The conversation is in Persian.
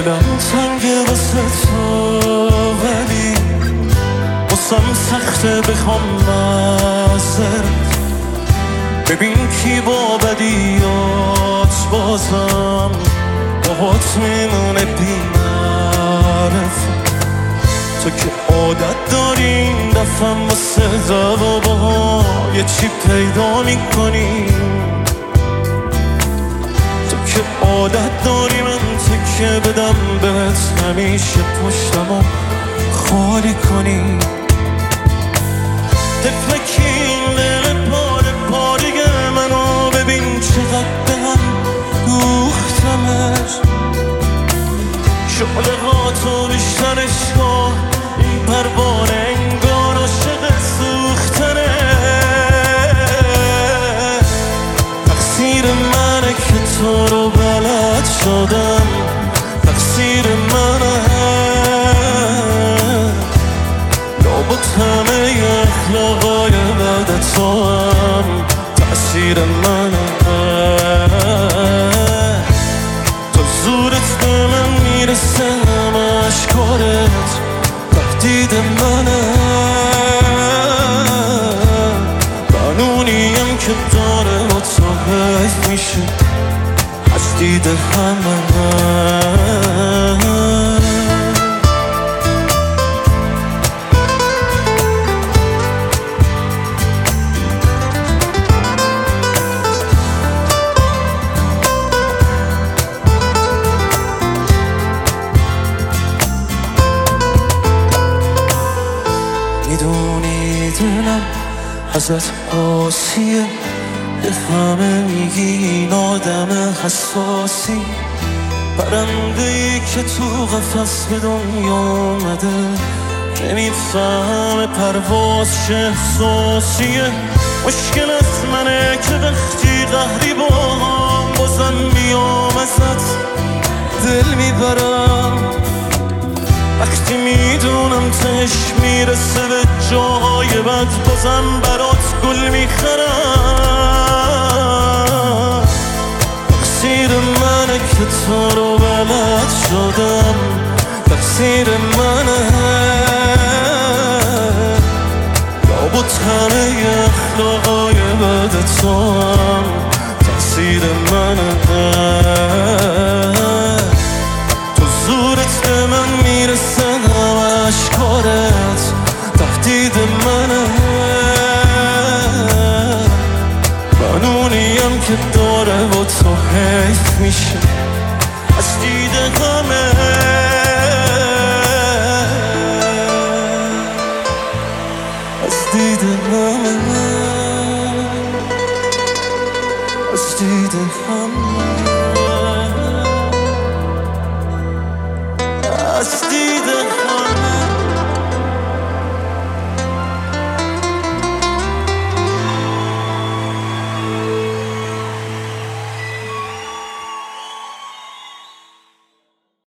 دلم تنگه واسه تو ولی واسم سخته بخوام معذرت. ببین کی با بدیات بازم باهات میمونه بی معرفت. تو که عادت داری این دفعه واسه دوا یه چی پیدا میکنی. تو که عادت داری من تکه بدم بهت همیشه پشتمو خالی کنی. تفلکی این دل پاره پاره منو ببین چقدر به هم دوختمش. شعلقاتو بیشترش کن این پروانه انگار عاشق سوختنه. تقصیر منه که تو رو بلد شدم، تقصیر منه. لابد همه اخلاقای بد تو هم تأثیر منه. تو زورت به من میرسه همه اشکارت تهدید منه. قانونیم که داره با تو حیف میشه از دید همه. میدونی دلم ازت قاسیه، به همه میگی این آدم حساسی. پرنده‌ای که تو قفس به دنیا اومده نمیفهمه پرواز چه احساسیه. مشکل از منه که وقتی قهری با هم بازم میام ازت دل میبرم. وقتی میدونم تهش میرسه به جاهای بد بازم برات گل میخرم. تقصیر منه که تو رو بلد شدم، تقصیر منه. لابد همه اخلاقای بد تو هم تقصیر منه. تو زورت به من میرسه همه اشکارت تهدید منه. قانونیم که داره با تو حیف میشه از دید همه. از دید همه، از دید همه، از دید